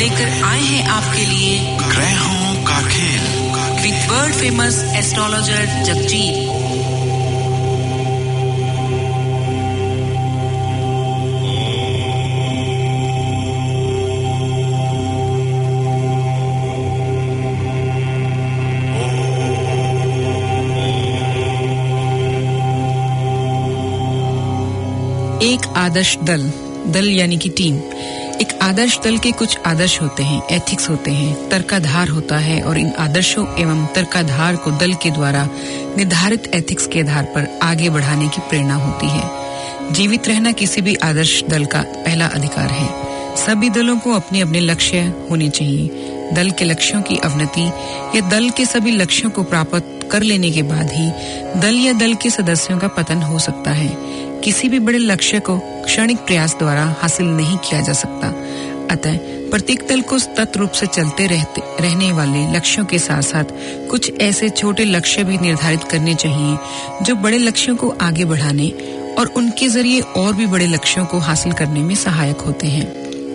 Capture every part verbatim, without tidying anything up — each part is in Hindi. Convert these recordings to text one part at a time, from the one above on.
लेकर आए हैं आपके लिए ग्रहों का खेल with world famous astrologer Jagjit. एक आदर्श दल, दल यानी कि टीम। एक आदर्श दल के कुछ आदर्श होते हैं, एथिक्स होते हैं, तर्काधार होता है और इन आदर्शों एवं तर्काधार को दल के द्वारा निर्धारित एथिक्स के आधार पर आगे बढ़ाने की प्रेरणा होती है। जीवित रहना किसी भी आदर्श दल का पहला अधिकार है। सभी दलों को अपने अपने लक्ष्य होने चाहिए। दल के लक्ष्यों की अवनति या दल के सभी लक्ष्यों को प्राप्त कर लेने के बाद ही दल या दल के सदस्यों का पतन हो सकता है। किसी भी बड़े लक्ष्य को क्षणिक प्रयास द्वारा हासिल नहीं किया जा सकता। अतः प्रत्येक दल को सतत रूप से चलते रहते रहने वाले लक्ष्यों के साथ साथ कुछ ऐसे छोटे लक्ष्य भी निर्धारित करने चाहिए जो बड़े लक्ष्यों को आगे बढ़ाने और उनके जरिए और भी बड़े लक्ष्यों को हासिल करने में सहायक होते हैं।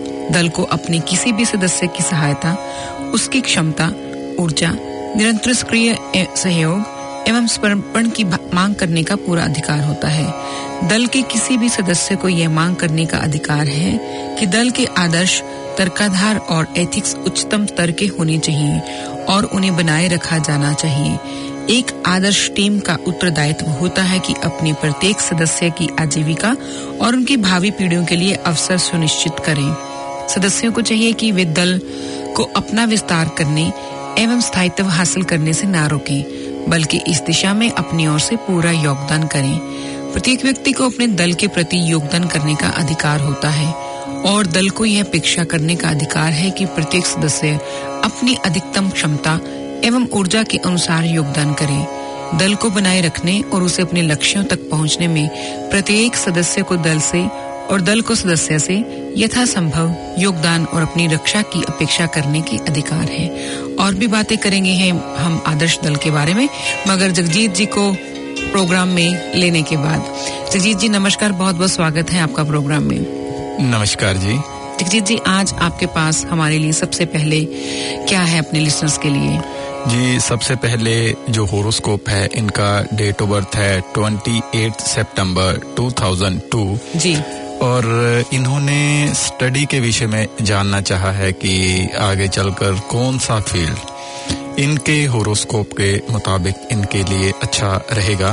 दल को अपने किसी भी सदस्य की सहायता, उसकी क्षमता, ऊर्जा, निरंतर सक्रिय सहयोग एवं समर्पण की मांग करने का पूरा अधिकार होता है। दल के किसी भी सदस्य को यह मांग करने का अधिकार है कि दल के आदर्श, तर्काधार और एथिक्स उच्चतम स्तर के होने चाहिए और उन्हें बनाए रखा जाना चाहिए। एक आदर्श टीम का उत्तरदायित्व होता है कि अपने प्रत्येक सदस्य की आजीविका और उनकी भावी पीढ़ियों के लिए अवसर सुनिश्चित करें। सदस्यों को चाहिए कि वे दल को अपना विस्तार करने एवं स्थायित्व हासिल करने से न रोकें, बल्कि इस दिशा में अपनी ओर से पूरा योगदान करें। प्रत्येक व्यक्ति को अपने दल के प्रति योगदान करने का अधिकार होता है और दल को यह अपेक्षा करने का अधिकार है कि प्रत्येक सदस्य अपनी अधिकतम क्षमता एवं ऊर्जा के अनुसार योगदान करे। दल को बनाए रखने और उसे अपने लक्ष्यों तक पहुंचने में प्रत्येक सदस्य को दल से और दल को सदस्य से यथासंभव योगदान और अपनी रक्षा की अपेक्षा करने की अधिकार है। और भी बातें करेंगे हैं हम आदर्श दल के बारे में, मगर जगजीत जी को प्रोग्राम में लेने के बाद। जगजीत जी नमस्कार, बहुत बहुत स्वागत है आपका प्रोग्राम में। नमस्कार जी। जगजीत जी, आज आपके पास हमारे लिए सबसे पहले क्या है अपने लिसनर्स के लिए? जी, सबसे पहले जो होरोस्कोप है, इनका डेट ऑफ बर्थ है अट्ठाईस सितंबर दो हज़ार दो जी। और इन्होंने स्टडी के विषय में जानना चाहा है कि आगे चलकर कौन सा फील्ड इनके होरोस्कोप के मुताबिक इनके लिए अच्छा रहेगा।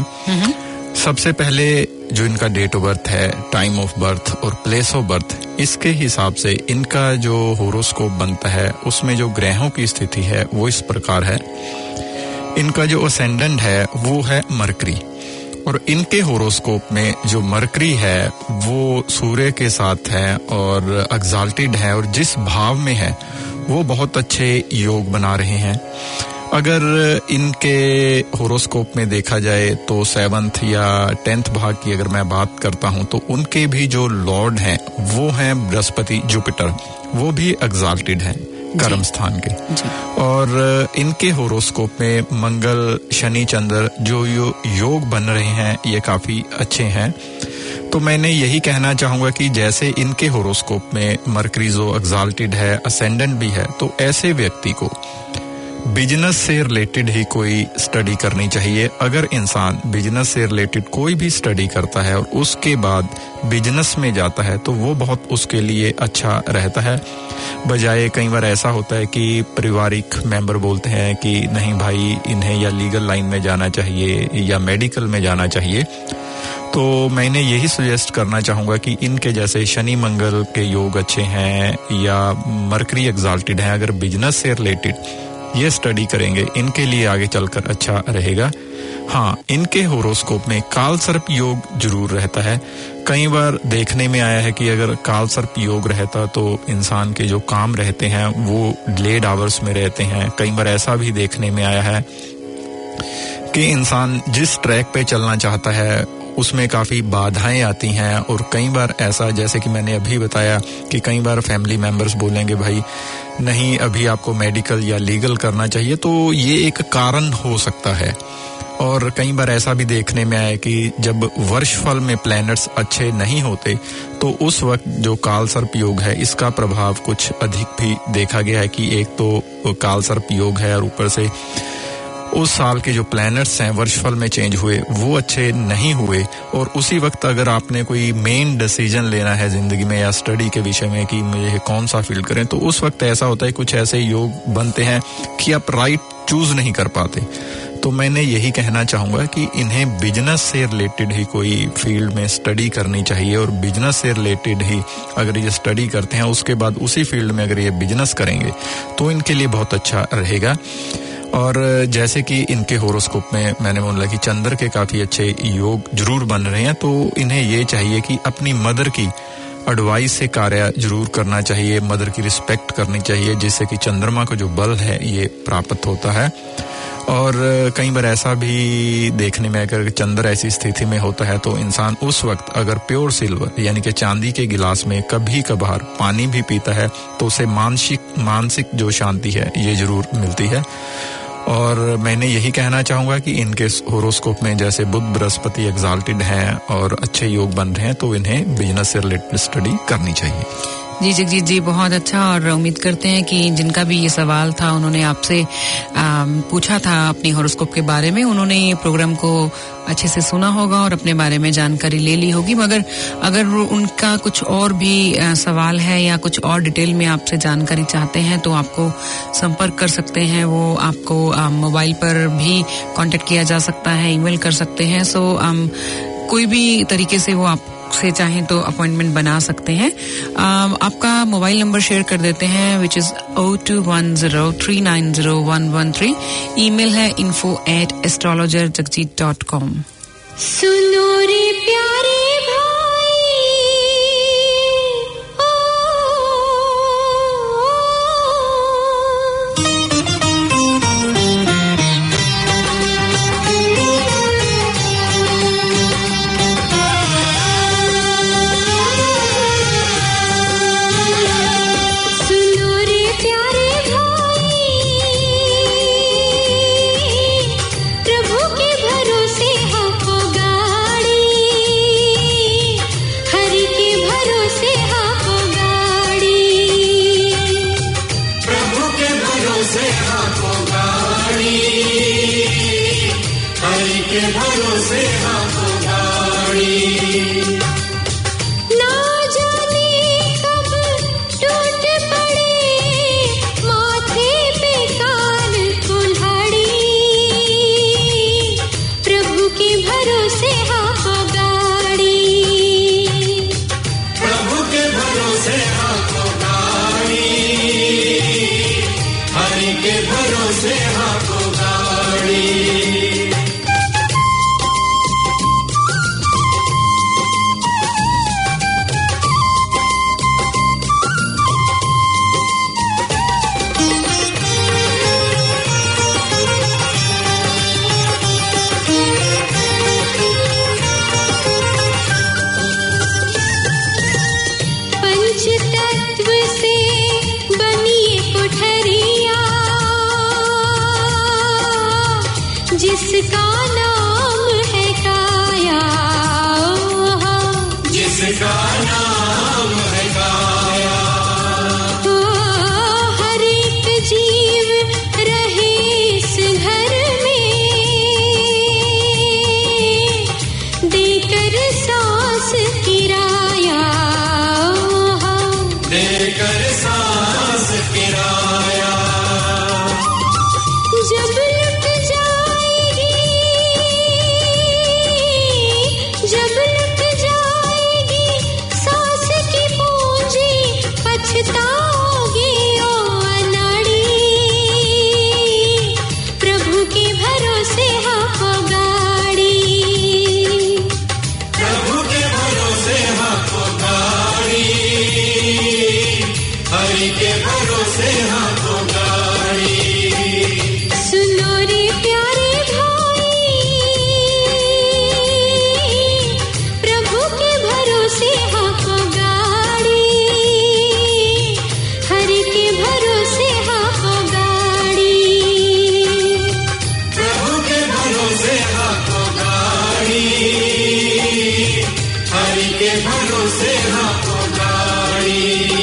सबसे पहले जो इनका डेट ऑफ बर्थ है, टाइम ऑफ बर्थ और प्लेस ऑफ बर्थ, इसके हिसाब से इनका जो होरोस्कोप बनता है उसमें जो ग्रहों की स्थिति है वो इस प्रकार है। इनका जो असेंडेंट है वो है मरकरी और इनके होरोस्कोप में जो मरकरी है वो सूर्य के साथ है और एक्साल्टेड है और जिस भाव में है वो बहुत अच्छे योग बना रहे हैं। अगर इनके होरोस्कोप में देखा जाए तो सेवंथ या टेंथ भाग की अगर मैं बात करता हूं तो उनके भी जो लॉर्ड हैं वो हैं बृहस्पति, जुपिटर, वो भी एक्साल्टेड हैं कर्म स्थान के। और इनके होरोस्कोप में मंगल, शनि, चंद्र जो यो, योग बन रहे हैं ये काफी अच्छे हैं। तो मैंने यही कहना चाहूंगा कि जैसे इनके होरोस्कोप में मरकरी जो एक्साल्टेड है, असेंडेंट भी है, तो ऐसे व्यक्ति को बिजनेस से रिलेटेड ही कोई स्टडी करनी चाहिए। अगर इंसान बिजनेस से रिलेटेड कोई भी स्टडी करता है और उसके बाद बिजनेस में जाता है तो वो बहुत उसके लिए अच्छा रहता है। बजाय कई बार ऐसा होता है कि पारिवारिक मेंबर बोलते हैं कि नहीं भाई, इन्हें या लीगल लाइन में जाना चाहिए या मेडिकल में जाना चाहिए। तो मैंने यही सजेस्ट करना चाहूंगा कि इनके जैसे शनि मंगल के योग अच्छे हैं या मरकरी एक्साल्टेड है, अगर बिजनेस से रिलेटेड ये स्टडी करेंगे इनके लिए आगे चलकर अच्छा रहेगा। हाँ, इनके होरोस्कोप में काल सर्प योग जरूर रहता है। कई बार देखने में आया है कि अगर काल सर्प योग रहता तो इंसान के जो काम रहते हैं वो डिलेड आवर्स में रहते हैं। कई बार ऐसा भी देखने में आया है कि इंसान जिस ट्रैक पे चलना चाहता है उसमें काफी बाधाएं आती हैं। और कई बार ऐसा, जैसे कि मैंने अभी बताया, कि कई बार फैमिली मेंबर्स बोलेंगे भाई नहीं, अभी आपको मेडिकल या लीगल करना चाहिए, तो ये एक कारण हो सकता है। और कई बार ऐसा भी देखने में आया कि जब वर्षफल में प्लैनेट्स अच्छे नहीं होते तो उस वक्त जो काल सर्प योग है इसका प्रभाव कुछ अधिक भी देखा गया है कि एक तो काल सर्प योग है और ऊपर से उस साल के जो प्लैनेट्स हैं वर्षफल में चेंज हुए वो अच्छे नहीं हुए, और उसी वक्त अगर आपने कोई मेन डिसीजन लेना है जिंदगी में या स्टडी के विषय में कि मुझे कौन सा फील्ड करें, तो उस वक्त ऐसा होता है कुछ ऐसे योग बनते हैं कि आप राइट चूज नहीं कर पाते। तो मैंने यही कहना चाहूंगा कि इन्हें बिजनेस से रिलेटेड ही कोई फील्ड में स्टडी करनी चाहिए, और बिजनेस से रिलेटेड ही अगर ये स्टडी करते हैं उसके बाद उसी फील्ड में अगर ये बिजनेस करेंगे तो इनके लिए बहुत अच्छा रहेगा। और जैसे कि इनके होरोस्कोप में मैंने बोला कि चंद्र के काफी अच्छे योग जरूर बन रहे हैं, तो इन्हें ये चाहिए कि अपनी मदर की एडवाइस से कार्य जरूर करना चाहिए, मदर की रिस्पेक्ट करनी चाहिए, जिससे कि चंद्रमा का जो बल है ये प्राप्त होता है। और कई बार ऐसा भी देखने में अगर चंद्र ऐसी स्थिति में होता है तो इंसान उस वक्त अगर प्योर सिल्वर यानी कि चांदी के गिलास में कभी कभार पानी भी पीता है तो उसे मानसिक मानसिक जो शांति है ये जरूर मिलती है। और मैंने यही कहना चाहूंगा कि इनके होरोस्कोप में जैसे बुध बृहस्पति एग्जाल्टेड हैं और अच्छे योग बन रहे हैं तो इन्हें बिजनेस से रिलेटेड स्टडी करनी चाहिए। जी जगजीत जी, बहुत अच्छा। और उम्मीद करते हैं कि जिनका भी ये सवाल था उन्होंने आपसे पूछा था अपनी हॉरोस्कोप के बारे में, उन्होंने ये प्रोग्राम को अच्छे से सुना होगा और अपने बारे में जानकारी ले ली होगी। मगर अगर उनका कुछ और भी आ, सवाल है या कुछ और डिटेल में आपसे जानकारी चाहते हैं तो आपको संपर्क कर सकते हैं। वो आपको मोबाइल पर भी कांटेक्ट किया जा सकता है, ईमेल कर सकते हैं। सो आम, कोई भी तरीके से वो आप से चाहें तो अपॉइंटमेंट बना सकते हैं। आ, आपका मोबाइल नंबर शेयर कर देते हैं which is O two one zero three nine zero one one three. Email है info at astrologer Jagjit dot com. सुनो रे प्यारे भरोसे भरोसे हाथों गाड़ी।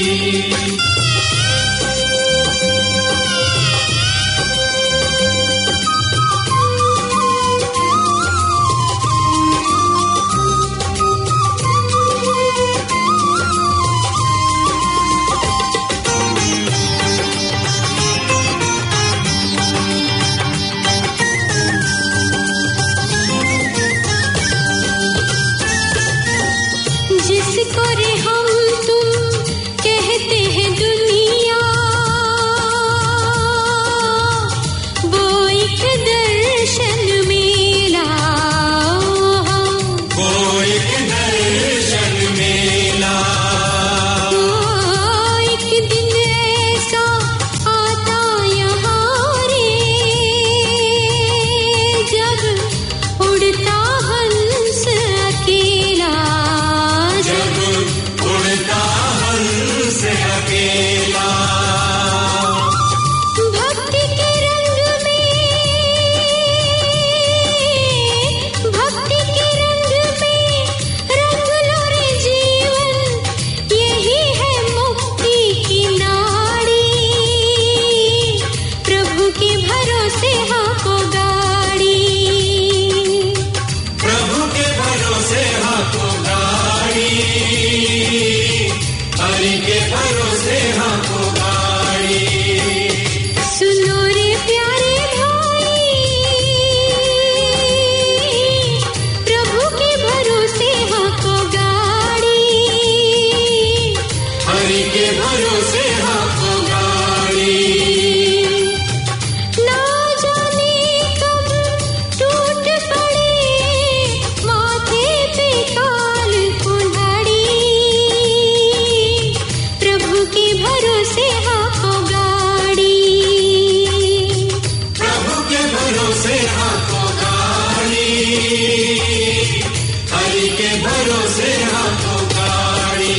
जिसको रे हम तुम कहते हैं दुनिया, वो एक दर्शन मिला, वो एक दर्शन मिला। वो एक दिन ऐसा आता यहाँ रे, जब उड़ता हंस अकेला, उड़ता हंस अकेला। भक्ति के रंग में, भक्ति के रंग में रंग लो रे जीवन, यही है मुक्ति की नाड़ी। प्रभु के भरोसे हाथों गाड़ी, प्रभु के भरोसे हाथों गाड़ी। हरि के भरोसे हाथों गाड़ी। सुनो रे प्यारे भाई, प्रभु के भरोसे हाथों गाड़ी। हरि के भरोसे हाथों गाड़ी। ना जाने कब टूट पड़े माथे पे काल कुल्हाड़ी, प्रभु के भरोसे हाथों गाड़ी। प्रभु के भरोसे हाथों गाड़ी। हरि के भरोसे हाथों गाड़ी।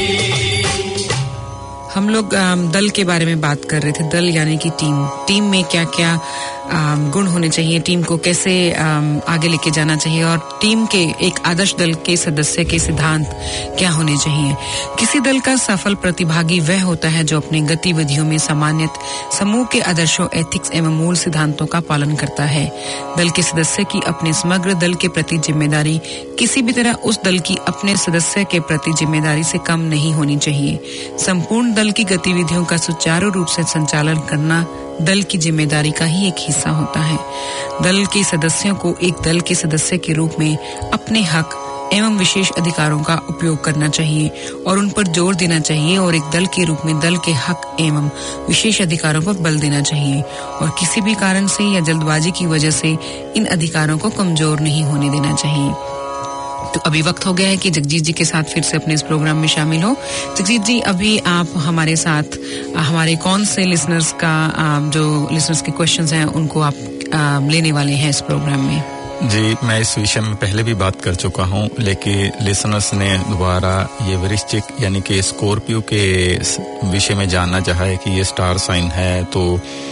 हम लोग अम, दल के बारे में बात कर रहे थे। दल यानी कि टीम। टीम में क्या क्या अम, गुण होने चाहिए, टीम को कैसे अम, आगे लेके जाना चाहिए, और टीम के एक आदर्श दल के सदस्य के सिद्धांत क्या होने चाहिए। किसी दल का सफल प्रतिभागी वह होता है जो अपनी गतिविधियों में सामान्यत समूह के आदर्शों, एथिक्स एवं मूल सिद्धांतों का पालन करता है। दल के सदस्य की अपने समग्र दल के प्रति जिम्मेदारी किसी भी तरह उस दल की अपने सदस्य के प्रति जिम्मेदारी से कम नहीं होनी चाहिए। संपूर्ण दल की गतिविधियों का सुचारू रूप से संचालन करना दल की जिम्मेदारी का ही एक हिस्सा होता है। दल के सदस्यों को एक दल के सदस्य के रूप में अपने हक एवं विशेष अधिकारों का उपयोग करना चाहिए और उन पर जोर देना चाहिए, और एक दल के रूप में दल के हक एवं विशेष अधिकारों पर बल देना चाहिए, और किसी भी कारण से या जल्दबाजी की वजह से इन अधिकारों को कमजोर नहीं होने देना चाहिए। तो अभी वक्त हो गया है कि जगजीत जी के साथ फिर से अपने इस प्रोग्राम में शामिल हो। जगजीत जी, अभी आप हमारे साथ हमारे कौन से लिसनर्स का जो लिसनर्स के क्वेश्चंस हैं उनको आप लेने वाले हैं इस प्रोग्राम में? जी, मैं इस विषय में पहले भी बात कर चुका हूं, लेकिन लिसनर्स ने दोबारा ये वृश्चिक यानी कि स्कॉर्पियो के विषय में जानना चाहा है कि ये स्टार साइन है तो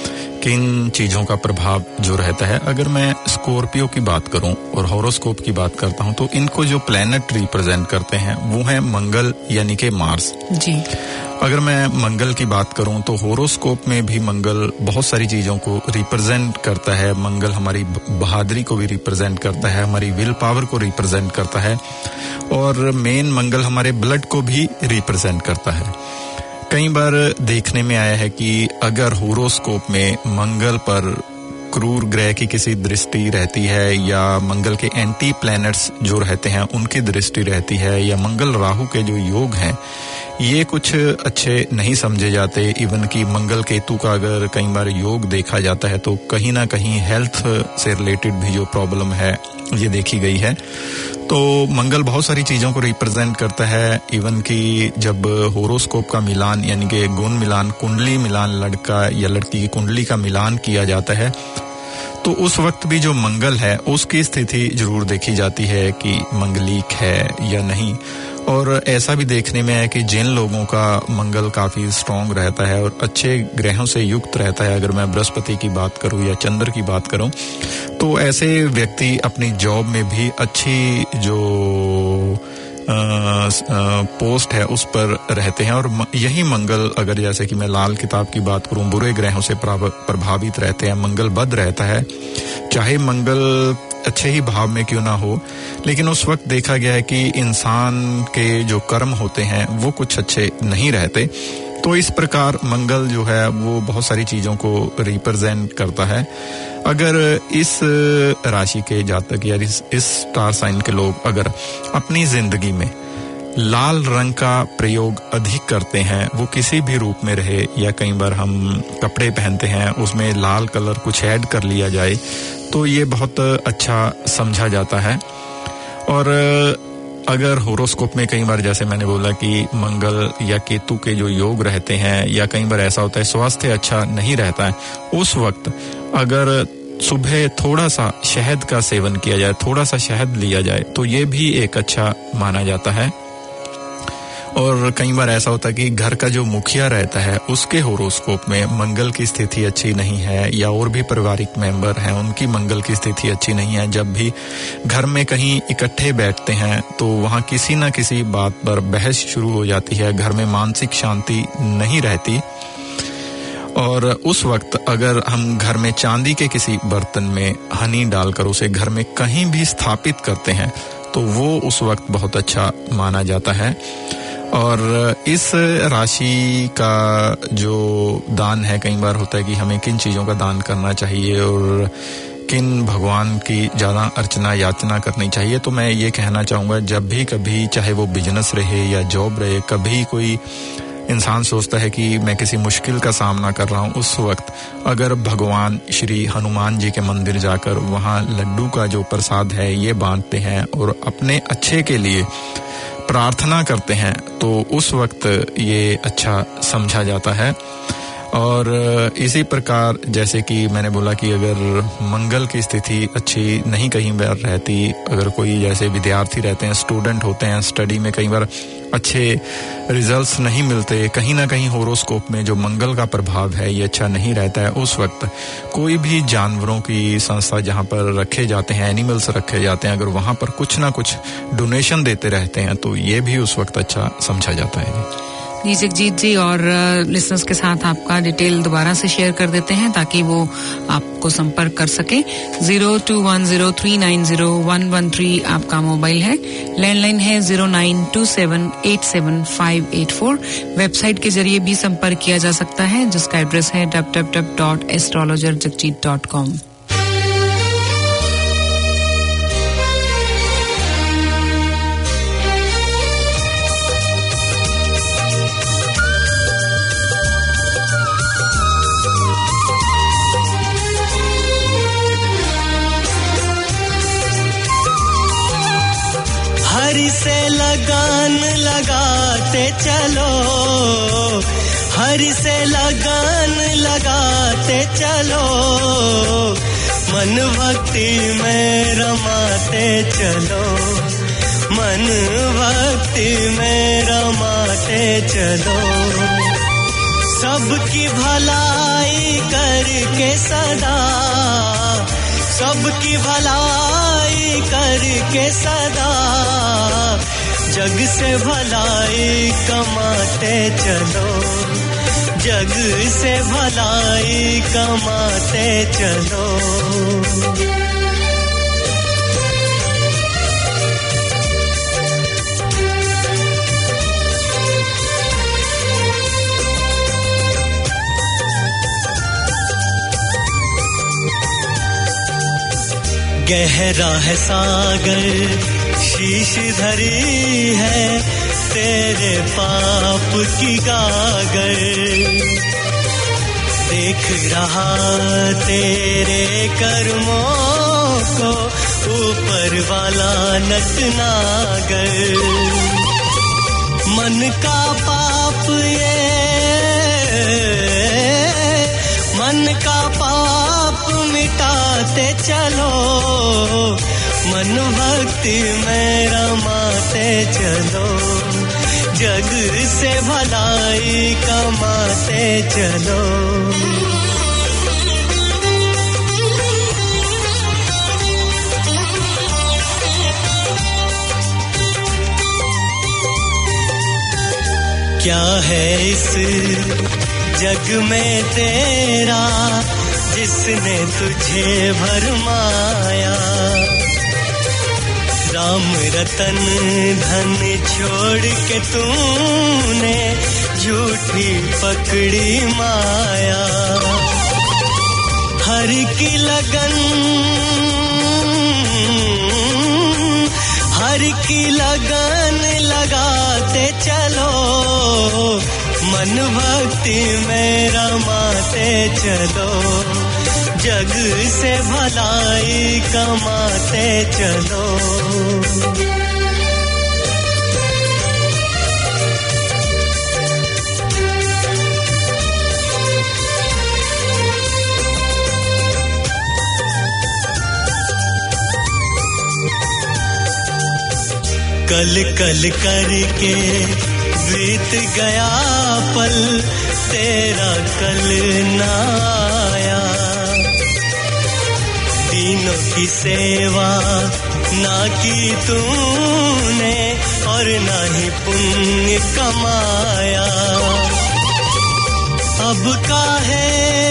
किन चीजों का प्रभाव जो रहता है। अगर मैं स्कॉर्पियो की बात करूं और हॉरोस्कोप की बात करता हूं तो इनको जो प्लैनेट रिप्रेजेंट करते हैं वो है मंगल यानी कि मार्स जी। अगर मैं मंगल की बात करूं तो हॉरोस्कोप में भी मंगल बहुत सारी चीजों को रिप्रेजेंट करता है। मंगल हमारी बहादुरी को भी रिप्रेजेंट करता है, हमारी विल पावर को रिप्रेजेंट करता है, और मेन मंगल हमारे ब्लड को भी रिप्रेजेंट करता है। कई बार देखने में आया है कि अगर हॉरोस्कोप में मंगल पर क्रूर ग्रह की किसी दृष्टि रहती है या मंगल के एंटी प्लैनेट्स जो रहते हैं उनकी दृष्टि रहती है या मंगल राहु के जो योग हैं ये कुछ अच्छे नहीं समझे जाते। इवन कि मंगल केतु का अगर कई बार योग देखा जाता है तो कहीं ना कहीं हेल्थ से रिलेटेड भी जो प्रॉब्लम है ये देखी गई है। तो मंगल बहुत सारी चीजों को रिप्रेजेंट करता है। इवन कि जब हॉरोस्कोप का मिलान यानी कि गुण मिलान, कुंडली मिलान, लड़का या लड़की की कुंडली का मिलान किया जाता है तो उस वक्त भी जो मंगल है उसकी स्थिति जरूर देखी जाती है कि मंगलिक है या नहीं। और ऐसा भी देखने में है कि जिन लोगों का मंगल काफी स्ट्रांग रहता है और अच्छे ग्रहों से युक्त रहता है, अगर मैं बृहस्पति की बात करूं या चंद्र की बात करूं, तो ऐसे व्यक्ति अपनी जॉब में भी अच्छी जो पोस्ट है उस पर रहते हैं और यही मंगल, अगर जैसे कि मैं लाल किताब की बात करूं, बुरे ग्रहों से प्रभावित रहते हैं, मंगल बद रहता है, चाहे मंगल अच्छे ही भाव में क्यों ना हो, लेकिन उस वक्त देखा गया है कि इंसान के जो कर्म होते हैं वो कुछ अच्छे नहीं रहते। तो इस प्रकार मंगल जो है वो बहुत सारी चीजों को रिप्रेजेंट करता है। अगर इस राशि के जातक या इस, इस स्टार साइन के लोग अगर अपनी जिंदगी में लाल रंग का प्रयोग अधिक करते हैं, वो किसी भी रूप में रहे, या कई बार हम कपड़े पहनते हैं उसमें लाल कलर कुछ ऐड कर लिया जाए, तो ये बहुत अच्छा समझा जाता है। और अगर होरोस्कोप में कई बार जैसे मैंने बोला कि मंगल या केतु के जो योग रहते हैं, या कई बार ऐसा होता है स्वास्थ्य अच्छा नहीं रहता है, उस वक्त अगर सुबह थोड़ा सा शहद का सेवन किया जाए, थोड़ा सा शहद लिया जाए, तो ये भी एक अच्छा माना जाता है। और कई बार ऐसा होता है कि घर का जो मुखिया रहता है उसके होरोस्कोप में मंगल की स्थिति अच्छी नहीं है, या और भी पारिवारिक मेंबर हैं उनकी मंगल की स्थिति अच्छी नहीं है। जब भी घर में कहीं इकट्ठे बैठते हैं तो वहाँ किसी ना किसी बात पर बहस शुरू हो जाती है, घर में मानसिक शांति नहीं रहती। और उस वक्त अगर हम घर में चांदी के किसी बर्तन में हनी डालकर उसे घर में कहीं भी स्थापित करते हैं तो वो उस वक्त बहुत अच्छा माना जाता है। और इस राशि का जो दान है, कई बार होता है कि हमें किन चीज़ों का दान करना चाहिए और किन भगवान की ज़्यादा अर्चना याचना करनी चाहिए, तो मैं ये कहना चाहूँगा, जब भी कभी चाहे वो बिजनेस रहे या जॉब रहे, कभी कोई इंसान सोचता है कि मैं किसी मुश्किल का सामना कर रहा हूँ, उस वक्त अगर भगवान श्री हनुमान जी के मंदिर जाकर वहाँ लड्डू का जो प्रसाद है ये बांटते हैं और अपने अच्छे के लिए प्रार्थना करते हैं, तो उस वक्त ये अच्छा समझा जाता है। और इसी प्रकार जैसे कि मैंने बोला कि अगर मंगल की स्थिति अच्छी नहीं कहीं बार रहती, अगर कोई जैसे विद्यार्थी रहते हैं, स्टूडेंट होते हैं, स्टडी में कई बार अच्छे रिजल्ट्स नहीं मिलते, कहीं ना कहीं होरोस्कोप में जो मंगल का प्रभाव है ये अच्छा नहीं रहता है, उस वक्त कोई भी जानवरों की संस्था जहाँ पर रखे जाते हैं, एनिमल्स रखे जाते हैं, अगर वहाँ पर कुछ ना कुछ डोनेशन देते रहते हैं तो ये भी उस वक्त अच्छा समझा जाता है। जी जगजीत जी, और लिसनर्स के साथ आपका डिटेल दोबारा से शेयर कर देते हैं ताकि वो आपको संपर्क कर सके। Zero two one zero three nine zero one one three आपका मोबाइल है, लैंडलाइन है zero nine two seven eight seven five eight four. Website के जरिए भी संपर्क किया जा सकता है जिसका एड्रेस है W W W dot astrologer Jagjit dot com. हरि से लगान लगाते चलो, हरि से लगान लगाते चलो, मन भक्ति में रमाते चलो, मन भक्ति में रमाते चलो। सबकी भलाई करके सदा, सबकी भलाई करके सदा, जग से भलाई कमाते चलो, जग से भलाई कमाते चलो। गहरा है सागर शीश धरी है तेरे पाप की गागर, देख रहा तेरे कर्मों को ऊपर वाला नटनागर। मन का पाप ये, मन का पाप मिटाते चलो, मन भक्ति में रमाते चलो, जग से भलाई कमाते चलो। क्या है इस जग में तेरा जिसने तुझे भरमाया राम रतन धन छोड़ के तूने झूठी पकड़ी माया हर की लगन हर की लगन लगाते चलो मन भक्ति में रमाते चलो जग से भलाई कमाते चलो कल कल करके बीत गया पल तेरा कल ना आया तीनों की सेवा ना की तूने और ना ही पुण्य कमाया अब काहे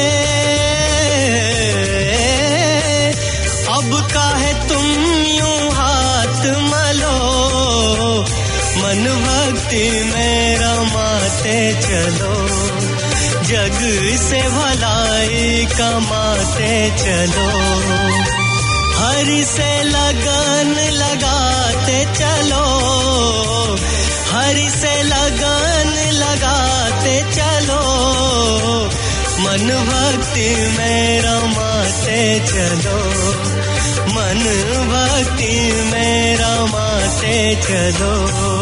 अब काहे तुम यूं हाथ मलो मन भक्ति में रमाते चलो जग से भलाई कमाते चलो हरि से लगन लगाते चलो हरि से लगन लगाते चलो मन भक्ति में रमाते चलो मन भक्ति में रमाते चलो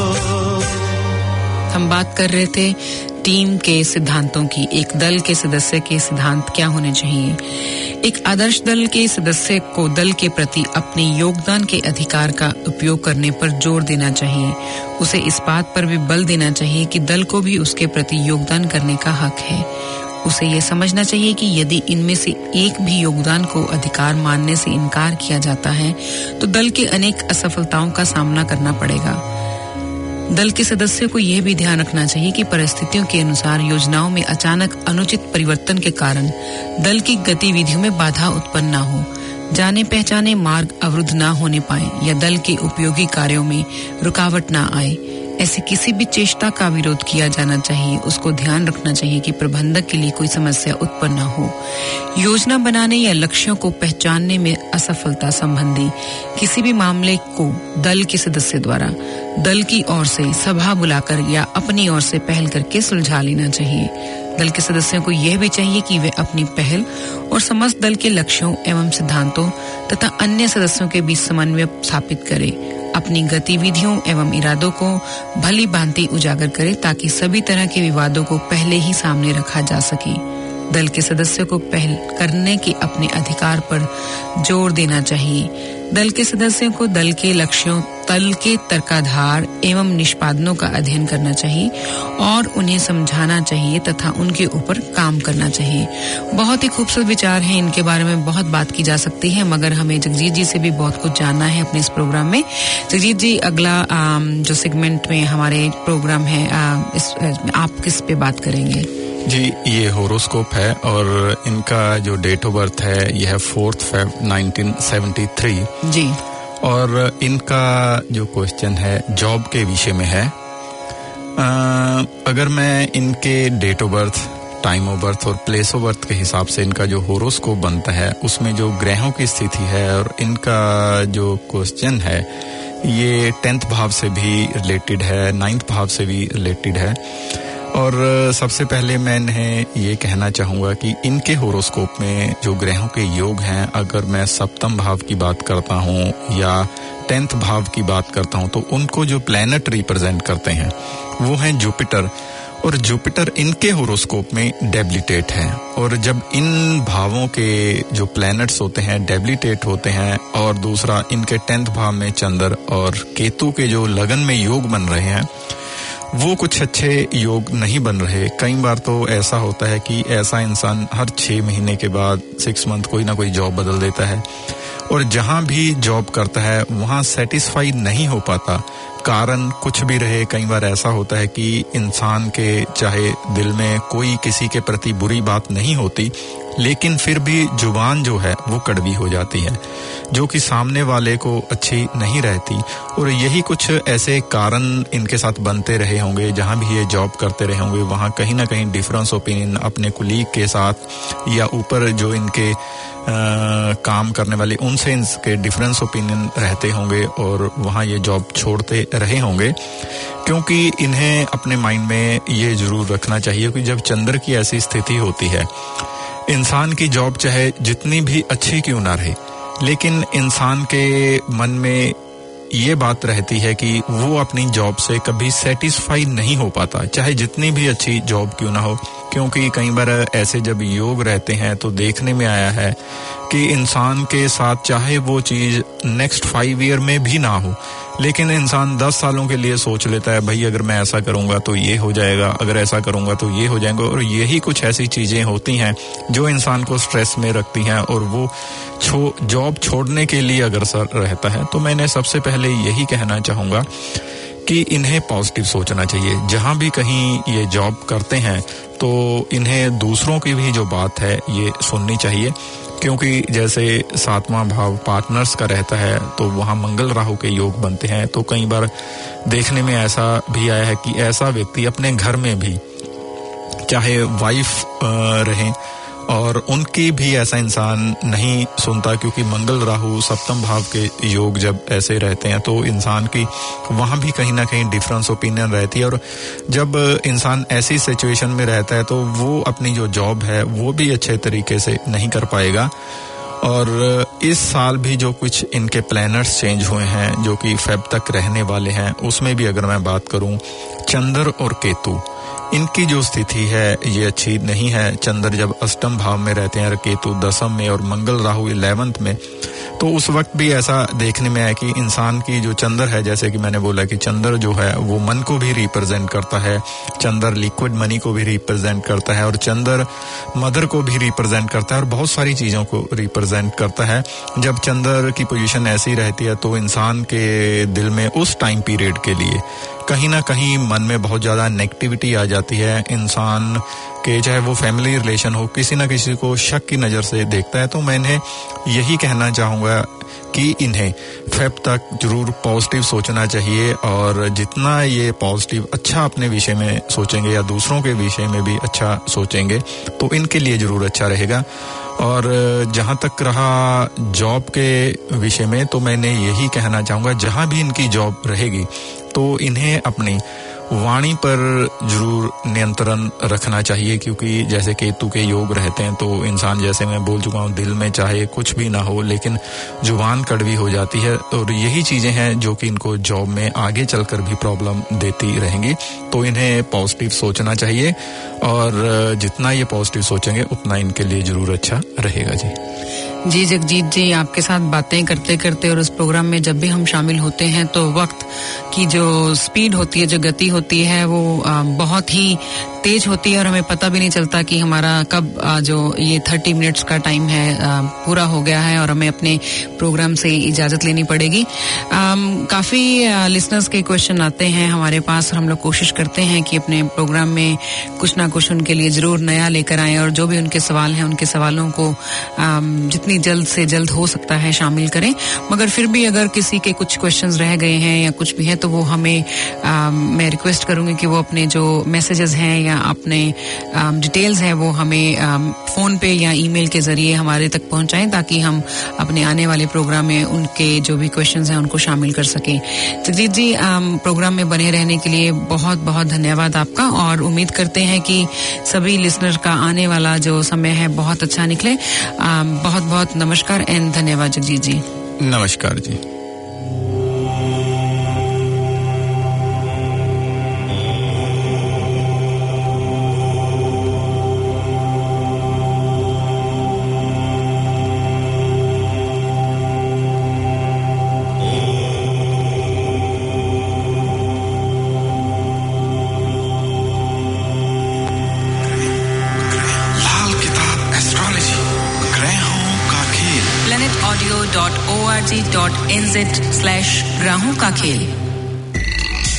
हम बात कर रहे थे टीम के सिद्धांतों की एक दल के सदस्य के सिद्धांत क्या होने चाहिए एक आदर्श दल के सदस्य को दल के प्रति अपने योगदान के अधिकार का उपयोग करने पर जोर देना चाहिए उसे इस बात पर भी बल देना चाहिए कि दल को भी उसके प्रति योगदान करने का हक है उसे ये समझना चाहिए कि यदि इनमें से एक भी योगदान को अधिकार मानने से इनकार किया जाता है तो दल के अनेक असफलताओं का सामना करना पड़ेगा दल के सदस्यों को यह भी ध्यान रखना चाहिए कि परिस्थितियों के अनुसार योजनाओं में अचानक अनुचित परिवर्तन के कारण दल की गतिविधियों में बाधा उत्पन्न न हो जाने पहचाने मार्ग अवरुद्ध न होने पाए या दल के उपयोगी कार्यों में रुकावट न आए ऐसी किसी भी चेष्टा का विरोध किया जाना चाहिए उसको ध्यान रखना चाहिए कि प्रबंधक के लिए कोई समस्या उत्पन्न न हो योजना बनाने या लक्ष्यों को पहचानने में असफलता संबंधी किसी भी मामले को दल के सदस्य द्वारा दल की ओर से सभा बुलाकर या अपनी ओर से पहल करके सुलझा लेना चाहिए दल के सदस्यों को यह भी चाहिए कि वे अपनी पहल और समस्त दल के लक्ष्यों एवं सिद्धांतों तथा अन्य सदस्यों के बीच समन्वय स्थापित करें अपनी गतिविधियों एवं इरादों को भली भांति उजागर करें ताकि सभी तरह के विवादों को पहले ही सामने रखा जा सके दल के सदस्यों को पहल करने के अपने अधिकार पर जोर देना चाहिए दल के सदस्यों को दल के लक्ष्यों दल के तर्काधार एवं निष्पादनों का अध्ययन करना चाहिए और उन्हें समझाना चाहिए तथा उनके ऊपर काम करना चाहिए बहुत ही खूबसूरत विचार हैं इनके बारे में बहुत बात की जा सकती है मगर हमें जगजीत जी से भी बहुत कुछ जानना है अपने इस प्रोग्राम में जगजीत जी अगला जो सेगमेंट में हमारे प्रोग्राम है इस आप किस पे बात करेंगे जी ये होरोस्कोप है और इनका जो डेट ऑफ बर्थ है यह है fourth Feb nineteen seventy three जी और इनका जो क्वेश्चन है जॉब के विषय में है आ, अगर मैं इनके date of birth time of birth और प्लेस ऑफ बर्थ के हिसाब से इनका जो होरोस्कोप बनता है उसमें जो ग्रहों की स्थिति है और इनका जो क्वेश्चन है ये टेंथ भाव से भी रिलेटेड है नाइन्थ भाव से भी रिलेटेड है और सबसे पहले मैं इन्हें ये कहना चाहूँगा कि इनके होरोस्कोप में जो ग्रहों के योग हैं अगर मैं सप्तम भाव की बात करता हूँ या टेंथ भाव की बात करता हूँ तो उनको जो प्लैनेट रिप्रेजेंट करते हैं वो हैं जुपिटर और जुपिटर इनके होरोस्कोप में डेबिलिटेट है और जब इन भावों के जो प्लैनेट्स होते हैं डेबिलिटेट होते हैं और दूसरा इनके टेंथ भाव में चंद्र और केतु के जो लगन में योग बन रहे हैं वो कुछ अच्छे योग नहीं बन रहे कई बार तो ऐसा होता है कि ऐसा इंसान हर छह महीने के बाद सिक्स मंथ कोई ना कोई जॉब बदल देता है और जहां भी जॉब करता है वहां सेटिस्फाई नहीं हो पाता। कारण कुछ भी रहे, कई बार ऐसा होता है कि इंसान के चाहे दिल में कोई किसी के प्रति बुरी बात नहीं होती, लेकिन फिर भी जुबान जो है वो कड़वी हो जाती है, जो कि सामने वाले को अच्छी नहीं रहती। और यही कुछ ऐसे कारण इनके साथ बनते रहे होंगे। जहां भी ये जॉब करते रहे होंगे वहां कहीं ना कहीं डिफरेंस ओपिनियन अपने कुलीग के साथ या ऊपर जो इनके आ, काम करने वाले उनसे इनके डिफरेंस ओपिनियन रहते होंगे और वहां ये जॉब छोड़ते रहे होंगे। क्योंकि इन्हें अपने माइंड में ये जरूर रखना चाहिए कि जब चंद्र की ऐसी स्थिति होती है, इंसान की जॉब चाहे जितनी भी अच्छी क्यों ना रहे, लेकिन इंसान के मन में ये बात रहती है कि वो अपनी जॉब से कभी सेटिस्फाई नहीं हो पाता, चाहे जितनी भी अच्छी जॉब क्यों ना हो। क्योंकि कई बार ऐसे जब योग रहते हैं तो देखने में आया है कि इंसान के साथ चाहे वो चीज नेक्स्ट फाइव ईयर में भी ना हो, लेकिन इंसान दस सालों के लिए सोच लेता है भाई अगर मैं ऐसा करूंगा तो ये हो जाएगा, अगर ऐसा करूंगा तो ये हो जाएगा। और यही कुछ ऐसी चीजें होती हैं जो इंसान को स्ट्रेस में रखती हैं और वो छो, जॉब छोड़ने के लिए अग्रसर रहता है। तो मैंने सबसे पहले यही कहना चाहूंगा कि इन्हें पॉजिटिव सोचना चाहिए। जहां भी कहीं ये जॉब करते हैं तो इन्हें दूसरों की भी जो बात है ये सुननी चाहिए, क्योंकि जैसे सातवां भाव पार्टनर्स का रहता है तो वहां मंगल राहु के योग बनते हैं। तो कई बार देखने में ऐसा भी आया है कि ऐसा व्यक्ति अपने घर में भी चाहे वाइफ रहे और उनकी भी ऐसा इंसान नहीं सुनता, क्योंकि मंगल राहु सप्तम भाव के योग जब ऐसे रहते हैं तो इंसान की वहां भी कहीं ना कहीं डिफरेंस ओपिनियन रहती है। और जब इंसान ऐसी सिचुएशन में रहता है तो वो अपनी जो जॉब है वो भी अच्छे तरीके से नहीं कर पाएगा। और इस साल भी जो कुछ इनके प्लैनेट्स चेंज हुए हैं जो कि फेब तक रहने वाले हैं, उसमें भी अगर मैं बात करूं, चंद्र और केतु इनकी जो स्थिति है ये अच्छी नहीं है। चंद्र जब अष्टम भाव में रहते हैं, केतु दसम में और मंगल राहु इलेवेंथ में, तो उस वक्त भी ऐसा देखने में आया कि इंसान की जो चंद्र है, जैसे कि मैंने बोला कि चंद्र जो है वो मन को भी रिप्रेजेंट करता है, चंद्र लिक्विड मनी को भी रिप्रेजेंट करता है और चंद्र मदर को भी रिप्रेजेंट करता है और बहुत सारी चीजों को रिप्रेजेंट करता है। जब चंद्र की पोजीशन ऐसी रहती है तो इंसान के दिल में उस टाइम पीरियड के लिए कहीं ना कहीं मन में बहुत ज्यादा नेगेटिविटी आ जाती है। इंसान के चाहे वो फैमिली रिलेशन हो, किसी ना किसी को शक की नजर से देखता है। तो मैंने यही कहना चाहूंगा कि इन्हें फेब तक जरूर पॉजिटिव सोचना चाहिए और जितना ये पॉजिटिव अच्छा अपने विषय में सोचेंगे या दूसरों के विषय में भी अच्छा सोचेंगे तो इनके लिए जरूर अच्छा रहेगा। और जहां तक रहा जॉब के विषय में, तो मैंने यही कहना चाहूंगा जहां भी इनकी जॉब रहेगी तो इन्हें अपनी वाणी पर जरूर नियंत्रण रखना चाहिए, क्योंकि जैसे केतु के योग रहते हैं तो इंसान, जैसे मैं बोल चुका हूँ, दिल में चाहे कुछ भी ना हो लेकिन जुबान कड़वी हो जाती है और यही चीजें हैं जो कि इनको जॉब में आगे चलकर भी प्रॉब्लम देती रहेंगी। तो इन्हें पॉजिटिव सोचना चाहिए और जितना ये पॉजिटिव सोचेंगे उतना इनके लिए जरूर अच्छा रहेगा। जी जी जगजीत जी, आपके साथ बातें करते करते और उस प्रोग्राम में जब भी हम शामिल होते हैं तो वक्त की जो स्पीड होती है, जो गति होती है, वो बहुत ही तेज होती है और हमें पता भी नहीं चलता कि हमारा कब जो ये तीस मिनट्स का टाइम है पूरा हो गया है और हमें अपने प्रोग्राम से इजाजत लेनी पड़ेगी। काफी लिसनर्स के क्वेश्चन आते हैं हमारे पास और हम लोग कोशिश करते हैं कि अपने प्रोग्राम में कुछ ना कुछ उनके लिए जरूर नया लेकर आएं और जो भी उनके सवाल हैं उनके सवालों को जितनी जल्द से जल्द हो सकता है शामिल करें। मगर फिर भी अगर किसी के कुछ क्वेश्चंस रह गए हैं या कुछ भी है तो वो हमें आ, मैं रिक्वेस्ट करूंगी कि वो अपने जो मैसेजेस हैं या अपने डिटेल्स हैं वो हमें आ, फोन पे या ईमेल के जरिए हमारे तक पहुंचाएं ताकि हम अपने आने वाले प्रोग्राम में उनके जो भी क्वेश्चंस हैं उनको शामिल कर सकें। जगजीत जी, आ, प्रोग्राम में बने रहने के लिए बहुत बहुत धन्यवाद आपका और उम्मीद करते हैं कि सभी लिसनर का आने वाला जो समय है बहुत अच्छा निकले। आ, बहुत बहुत नमस्कार एंड धन्यवाद जगजीत जी। नमस्कार जी। planet audio dot dot N Z slash राहों का खेल।